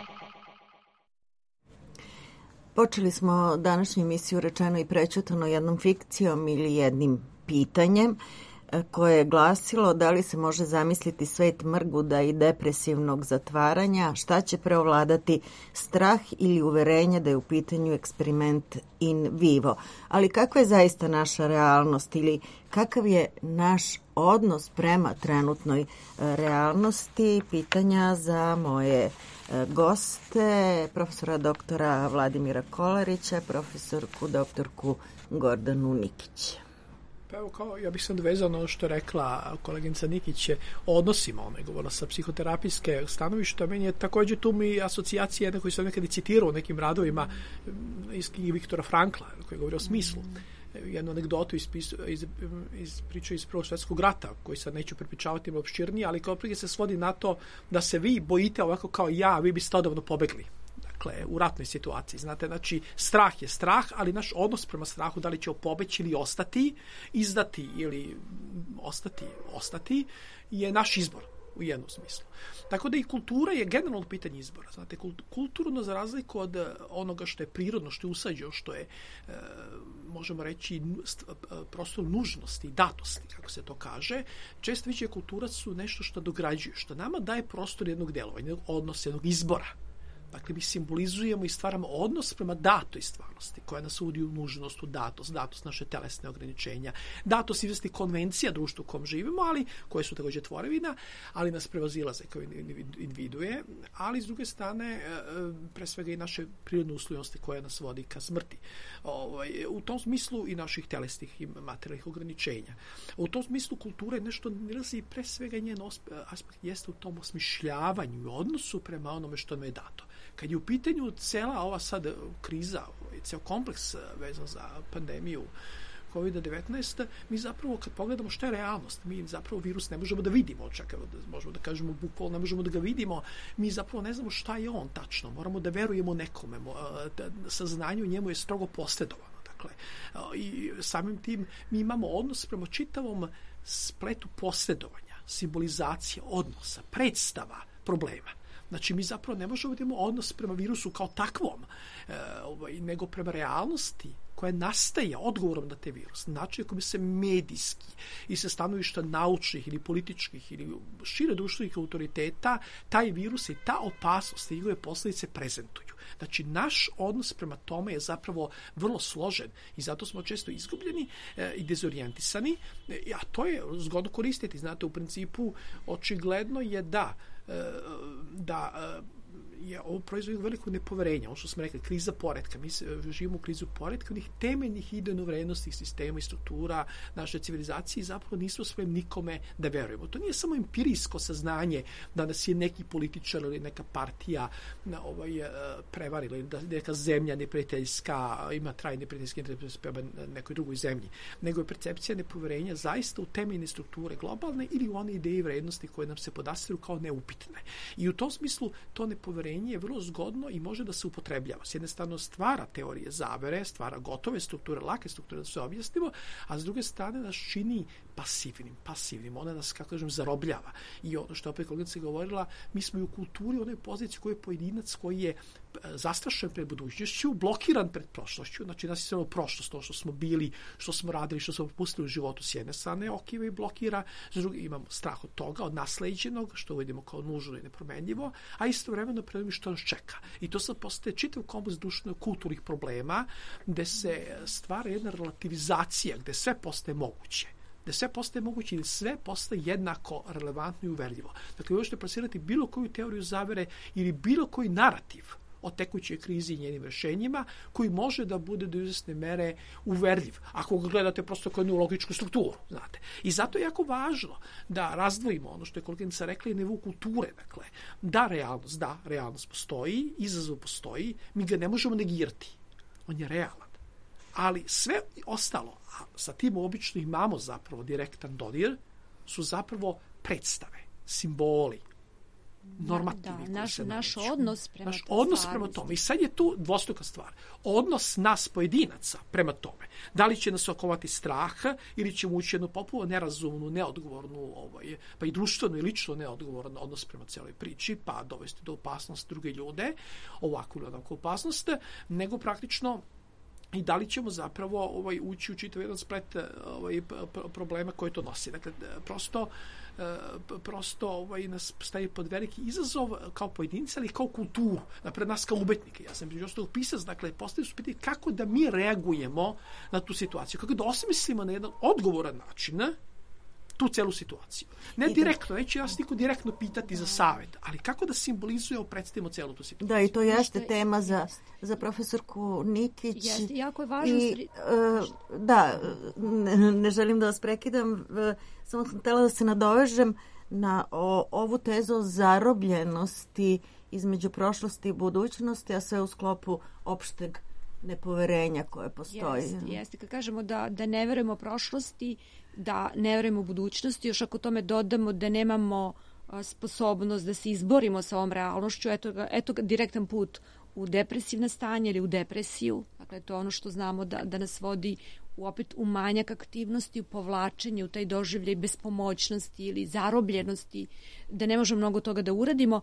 Počeli smo današnju emisiju Rečeno i prećutano jednom fikcijom ili jednim pitanjem koje je glasilo da li se može zamisliti svet mrguda i depresivnog zatvaranja, šta će preovladati, strah ili uverenje da je u pitanju eksperiment in vivo. Ali kakva je zaista naša realnost ili kakav je naš odnos prema trenutnoj realnosti? Pitanja za moje goste, profesora doktora Vladimira Kolarića, profesorku doktorku Gordanu Nikić. Pa evo, kao, ja bih sad vezao na ono što je rekla koleginica Nikić o odnosima, ona je govorila sa psihoterapijske stanovišta, meni je također tu mi asocijacija jedna koju sam nekad i citirao u nekim radovima iz knjige Viktora Frankla, koji govori o smislu. jednu anegdotu iz, iz, iz priče iz Prvog svjetskog rata, koji sad neću prepričavati opširnije, ali kao prije se svodi na to da se vi bojite ovako kao ja, vi biste odavno pobegli. Dakle, u ratnoj situaciji. Znate, znači, strah je strah, ali naš odnos prema strahu, da li će pobeći ili ostati, izdati ili ostati, ostati, je naš izbor u jednom smislu. Tako da i kultura je generalno pitanje izbora. Znate, kulturno, za razliku od onoga što je prirodno, što je usađeno, što je, e, možemo reći, prosto nužnosti, datosti, kako se to kaže, često više kultura su nešto što dograđuje, što nama daje prostor jednog delovanja, jednog odnosa, jednog izbora. Dakle, mi simbolizujemo i stvaramo odnos prema datoj stvarnosti, koja nas uvodi u nužnost, u datost, datost naše telesne ograničenja, datost izvesti konvencija društva u kom živimo, ali koje su također tvorevina, ali nas prevazilaze kao individue, ali s druge strane, pre svega i naše prirodne uslovnosti koje nas vodi ka smrti. Ovaj, u tom smislu i naših telesnih i materijalnih ograničenja. U tom smislu kultura je nešto nilazi i pre svega njen aspekt jeste u tom osmišljavanju i odnosu prema onome što nam je dato. Kad je u pitanju cela ova sad kriza, ceo kompleks vezan za pandemiju kovid devetnaest, mi zapravo kad pogledamo šta je realnost, mi zapravo virus ne možemo da vidimo, čak možemo da kažemo bukvalno ne možemo da ga vidimo, mi zapravo ne znamo šta je on tačno, moramo da verujemo nekome, saznanje u njemu je strogo posredovano. Dakle, i samim tim mi imamo odnos prema čitavom spletu posredovanja, simbolizacije, odnosa, predstava, problema. Znači, mi zapravo ne možemo da imamo odnos prema virusu kao takvom, e, ovaj, nego prema realnosti koja nastaje odgovorom na te virus. Znači, ako bi se medijski i sa stanovišta naučnih ili političkih ili šire društvenih autoriteta, taj virus i ta opasnost i njegove posljedice prezentuju. Znači, naš odnos prema tome je zapravo vrlo složen i zato smo često izgubljeni e, i dezorijentisani, e, a to je zgodno koristiti. Znate, u principu, očigledno je da da je ovo proizvod veliko nepoverenja, ono što smo rekli, kriza poretka. Mi živimo u krizu poretka, onih temeljnih idejno vrednostnih sistema i struktura naše civilizacije i zapravo nismo spremni nikome da verujemo. To nije samo empirijsko saznanje da nas je neki političar ili neka partija ovaj, prevarila ili da neka zemlja neprijateljska ima trajne neprijateljske interese prema nekoj drugoj zemlji, nego je percepcija nepoverenja zaista u temeljne strukture globalne ili u one ideje i vrednosti koje nam se podastiru kao neupitne. I u tom smislu to nepoverenje je vrlo zgodno i može da se upotrebljava. S jedne strane stvara teorije zavere, stvara gotove strukture, lake strukture da se objasnimo, a s druge strane nas čini pasivnim, pasivnim. Ona nas, kako kažem, zarobljava. I ono što opet kolegica govorila, mi smo i u kulturi u onoj poziciji koji je pojedinac koji je zastrašen pred budućnošću, blokiran pred prošlošću, znači nas je sve prošlost, to što smo bili, što smo radili, što smo propustili u životu s jedne strane, okiva i blokira, s druge imamo strah od toga, od nasleđenog, što vidimo kao nužno i nepromenljivo, a istovremeno predvijemo što nas čeka. I to sad postaje čitav kompleks društveno-kulturnih problema, gde se stvara jedna relativizacija, gde sve postaje moguće. Da sve postaje moguće ili sve postaje jednako relevantno i uverljivo. Dakle, možete plasirati bilo koju teoriju zavere ili bilo koji narativ o tekućoj krizi i njenim rešenjima, koji može da bude do izvesne mere uverljiv, ako ga gledate prosto kao jednu logičku strukturu, znate. I zato je jako važno da razdvojimo ono što je koleginica rekla i nivo kulture, dakle, da realnost, da, realnost postoji, izazov postoji, mi ga ne možemo negirati. On je realan. Ali sve ostalo, a sa tim obično imamo zapravo direktan dodir, su zapravo predstave, simboli, normativi. Da, naš, naš odnos prema naš odnos prema tome. I sad je tu dvostruka stvar. Odnos nas pojedinaca prema tome. Da li će nas okovati strah ili ćemo ući jednu popuno nerazumnu, neodgovornu, ovaj, pa i društveno i lično neodgovoran odnos prema cijeloj priči, pa dovesti do opasnosti druge ljude, ovakvu ili onakvu opasnost, nego praktično i da li ćemo zapravo ovaj, ući u čitav jedan splet ovaj, problema koje to nosi. Dakle, prosto, prosto ovaj, nas staje pod veliki izazov kao pojedinci, ali kao kulturu, napred nas kao umetnike. Ja sam među ostalog pisac, dakle, postavljaju su pitanje kako da mi reagujemo na tu situaciju, kako da osmislimo na jedan odgovoran način tu celu situaciju. Ne direktno, neće nas niko direktno pitati za savjet, ali kako da simbolizujemo, predstavimo celu tu situaciju. Da, i to jeste tema za, za profesorku Nikić. Jeste, jako je važno. I, uh, da, ne, ne želim da vas prekidam, uh, samo sam htjela da se nadovežem na o, ovu tezu o zarobljenosti između prošlosti i budućnosti, a sve u sklopu opšteg nepoverenja koje postoji. Jeste, jeste. Kad kažemo da, da ne verujemo prošlosti, da ne verujemo u budućnosti, još ako tome dodamo da nemamo sposobnost da se izborimo sa ovom realnošću, eto ga, eto ga direktan put u depresivna stanje ili u depresiju. Dakle, to je ono što znamo da, da nas vodi u, opet u manjak aktivnosti, u povlačenje, u taj doživljaj bespomoćnosti ili zarobljenosti, da ne možemo mnogo toga da uradimo.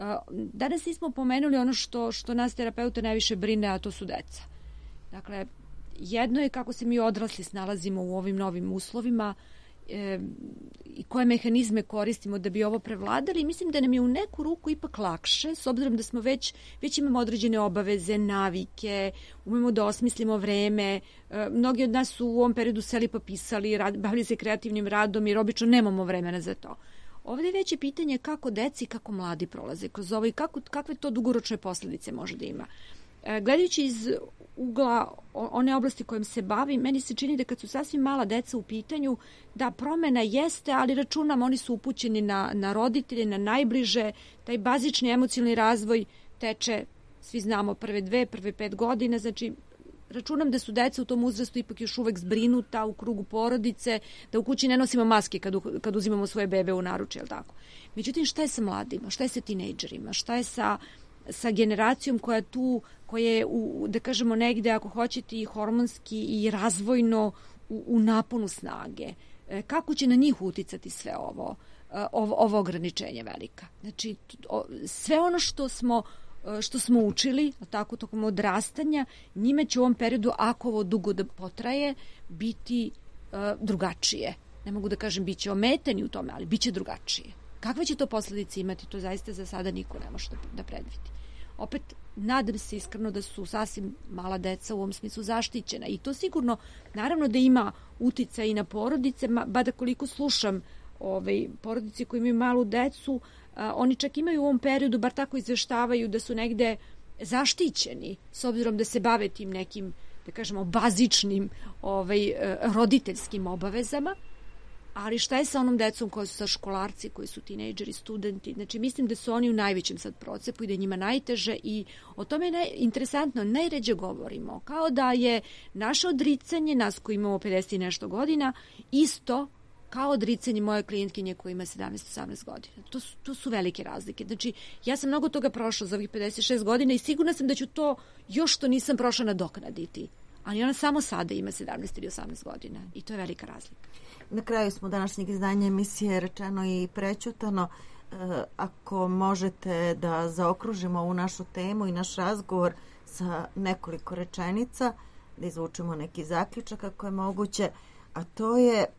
Danas nismo pomenuli ono što, što nas terapeuta najviše brine, a to su deca. Dakle, jedno je kako se mi odrasli snalazimo u ovim novim uslovima, E, i koje mehanizme koristimo da bi ovo prevladali. Mislim da nam je u neku ruku ipak lakše, s obzirom da smo već, već imamo određene obaveze, navike, umemo da osmislimo vreme. E, mnogi od nas su u ovom periodu seli pa pisali, rad, bavili se kreativnim radom jer obično nemamo vremena za to. Ovdje je veće pitanje kako deci i kako mladi prolaze kroz ovo i kako, kakve to dugoročne posljedice može da ima. E, gledajući iz ugla one oblasti kojim se bavim, meni se čini da kad su sasvim mala deca u pitanju, da promena jeste, ali računam oni su upućeni na, na roditelje, na najbliže, taj bazični emocionalni razvoj teče, svi znamo, prve dve, prve pet godine, znači računam da su deca u tom uzrastu ipak još uvek zbrinuta u krugu porodice, da u kući ne nosimo maske kad, kad uzimamo svoje bebe u naručje, jel tako? Međutim, šta je sa mladima, šta je sa tinejdžerima, šta je sa sa generacijom koja tu, koja je, u, da kažemo, negde, ako hoćete, i hormonski i razvojno u, u naponu snage. E, kako će na njih uticati sve ovo, ovo, ovo ograničenje velika? Znači, o, sve ono što smo, što smo učili, tako tokom odrastanja, njime će u ovom periodu, ako ovo dugo da potraje, biti uh, drugačije. Ne mogu da kažem bit će ometeni u tome, ali bit će drugačije. Kakve će to posljedice imati, to zaista za sada niko ne može da, da predvidi. Opet, nadam se iskreno da su sasvim mala deca u ovom smislu zaštićena i to sigurno, naravno da ima uticaj i na porodice, ba da koliko slušam ovaj, porodice koji imaju malu decu, a, oni čak imaju u ovom periodu, bar tako izveštavaju, da su negde zaštićeni, s obzirom da se bave tim nekim, da kažemo, bazičnim ovaj, roditeljskim obavezama. Ali šta je sa onom decom koji su sa školarci, koji su tinejdžeri, studenti? Znači, mislim da su oni u najvećem sad procepu i da je njima najteže i o tome je naj, interesantno, najređe govorimo. Kao da je naše odricanje, nas koji imamo pedeset i nešto godina, isto kao odricanje moje klijentkinje koja ima sedamnaest osamnaest godina. To su, to su velike razlike. Znači, ja sam mnogo toga prošla za ovih pedeset šest godina i sigurna sam da ću to još što nisam prošla nadoknaditi. Ali ona samo sada ima sedamnaest ili osamnaest godina i to je velika razlika. Na kraju smo današnjeg izdanja emisije rečeno i prećutano. E, ako možete da zaokružimo ovu našu temu i naš razgovor sa nekoliko rečenica, da izvučemo neki zaključak ako je moguće, a to je e,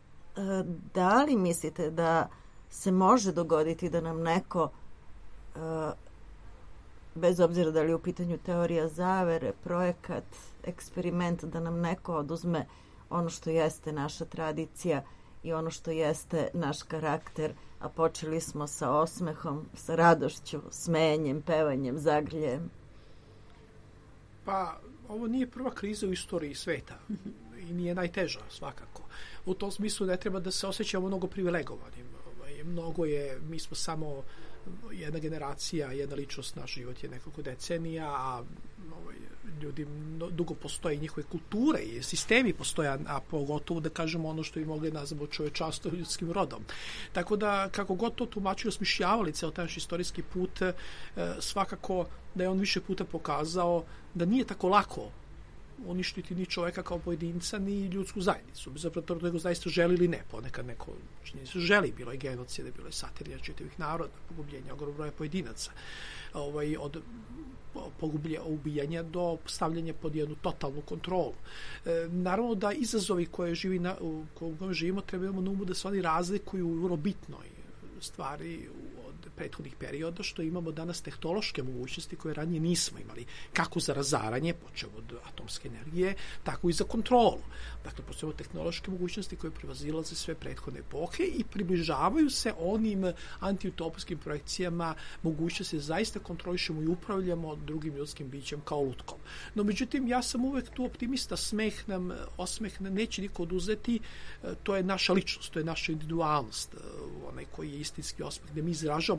da li mislite da se može dogoditi da nam neko, e, bez obzira da li je u pitanju teorija zavere, projekat, eksperiment, da nam neko oduzme ono što jeste naša tradicija i ono što jeste naš karakter, a počeli smo sa osmehom, sa radošću, smenjem, pevanjem, zagrljem. Pa, ovo nije prva kriza u istoriji sveta i nije najteža svakako. U tom smislu ne treba da se osjećamo mnogo privilegovanim. Mnogo je, mi smo samo jedna generacija, jedna ličnost, naš život je nekoliko decenija, a ovaj, ljudi dugo postoje, njihove kulture i sistemi postoje, a pogotovo da kažemo ono što bi mogli nazvati čovječanstvo ljudskim rodom. Tako da, kako god to tumačili, osmišljavali ceo taj naš istorijski put, svakako da je on više puta pokazao da nije tako lako uništiti ni čoveka kao pojedinca, ni ljudsku zajednicu. Bez obzira to nego zaista želi ili ne. Ponekad neko se želi, bilo je genocida, bilo je satirija čitavih naroda, pogubljenja ogromnog broja pojedinaca, ovaj, od pogublja, ubijanja do stavljanja pod jednu totalnu kontrolu. E, naravno da izazovi koje živi na, u kojom živimo trebamo na umu da se oni razlikuju u vrlo bitnoj stvari od prethodnih perioda, što imamo danas tehnološke mogućnosti koje ranije nismo imali, kako za razaranje, počeo od atomske energije, tako i za kontrolu. Dakle, postoje tehnološke mogućnosti koje prevazilaze sve prethodne epohe i približavaju se onim antiutopijskim projekcijama mogućnosti da zaista kontrolišemo i upravljamo drugim ljudskim bićem kao lutkom. No, međutim, ja sam uvek tu optimista, smeh nam, osmeh nam neće niko oduzeti, to je naša ličnost, to je naša individualnost, onaj koji je istinski osmeh, gde mi izražavamo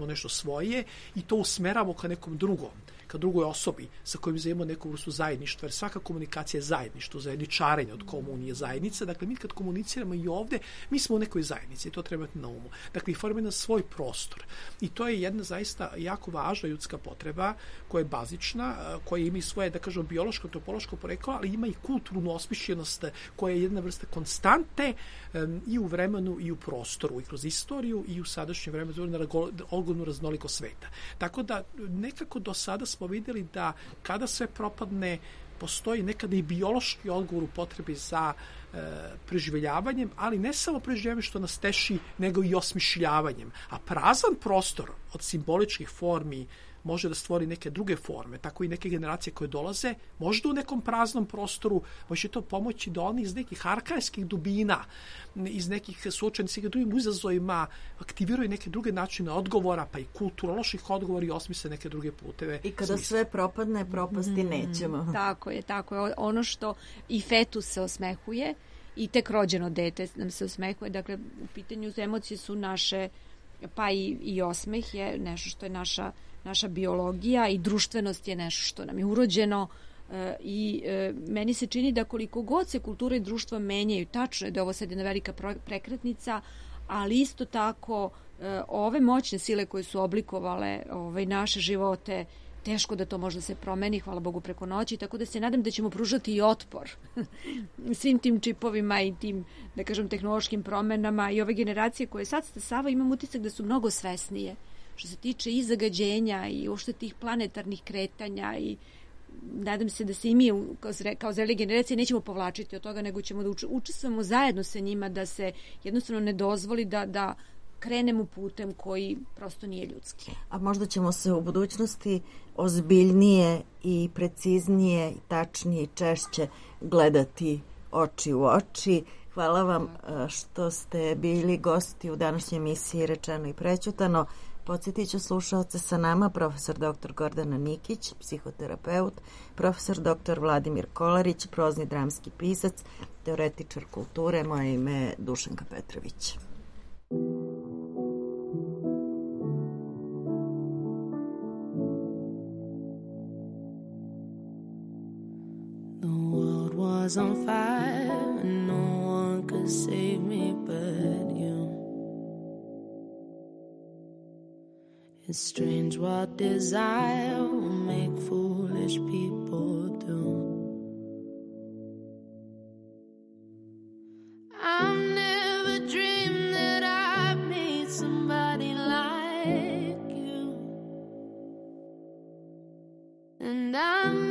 preuzmemo nešto svoje i to usmeramo ka nekom drugom, ka drugoj osobi sa kojim imamo neku vrstu zajedništva, jer svaka komunikacija je zajedništvo, zajedničarenje od komunije zajednica. Dakle, mi kad komuniciramo i ovde, mi smo u nekoj zajednici i to treba imati na umu. Dakle, formiramo svoj prostor. I to je jedna zaista jako važna ljudska potreba koja je bazična, koja ima i svoje, da kažemo, biološko, antropološko poreklo, ali ima i kulturnu osmišljenost koja je jedna vrsta konstante um, i u vremenu i u prostoru, i kroz istoriju i u sadašnjem vremenu na ogromnu raznoliko sveta. Tako da nekako do sada smo vidjeli da kada sve propadne, postoji nekada i biološki odgovor u potrebi za e, preživljavanjem, ali ne samo preživljavanjem što nas teši, nego i osmišljavanjem. A prazan prostor od simboličkih formi može da stvori neke druge forme, tako i neke generacije koje dolaze, možda u nekom praznom prostoru, može to pomoći da oni iz nekih arhajskih dubina, iz nekih suočenih sa drugim izazovima aktiviraju neke druge načine odgovora, pa i kulturoloških odgovora i osmisle neke druge puteve. I kada sve propadne, propasti mm, nećemo. Tako je, tako je. Ono što i fetus se osmehuje i tek rođeno dete nam se osmehuje, dakle u pitanju emocije su naše, pa i, i osmeh je nešto što je naša naša biologija i društvenost je nešto što nam je urođeno e, i e, meni se čini da koliko god se kultura i društvo menjaju, tačno je da ovo sad jedna velika prekretnica, ali isto tako e, ove moćne sile koje su oblikovale ovaj, naše živote, teško da to možda se promeni, hvala Bogu, preko noći, tako da se nadam da ćemo pružati i otpor svim tim čipovima i tim, da kažem, tehnološkim promenama i ove generacije koje sad stasava, imam utisak da su mnogo svesnije što se tiče i zagađenja i uopšte tih planetarnih kretanja i nadam se da se i mi kao zrele generacije nećemo povlačiti od toga, nego ćemo da učestvujemo zajedno sa njima, da se jednostavno ne dozvoli da, da krenemo putem koji prosto nije ljudski. A možda ćemo se u budućnosti ozbiljnije i preciznije i tačnije i češće gledati oči u oči. Hvala vam što ste bili gosti u današnjoj emisiji Rečeno i prećutano. Podsjetit ću slušalce, sa nama profesor doktor Gordana Nikić, psihoterapeut, profesor doktor Vladimir Kolarić, prozni dramski pisac, teoretičar kulture. Moje ime je Dušanka Petrović. The world was on fire and no one could save me but you. It's strange what desire will make foolish people do. I've never dreamed that I'd meet somebody like you, and I'm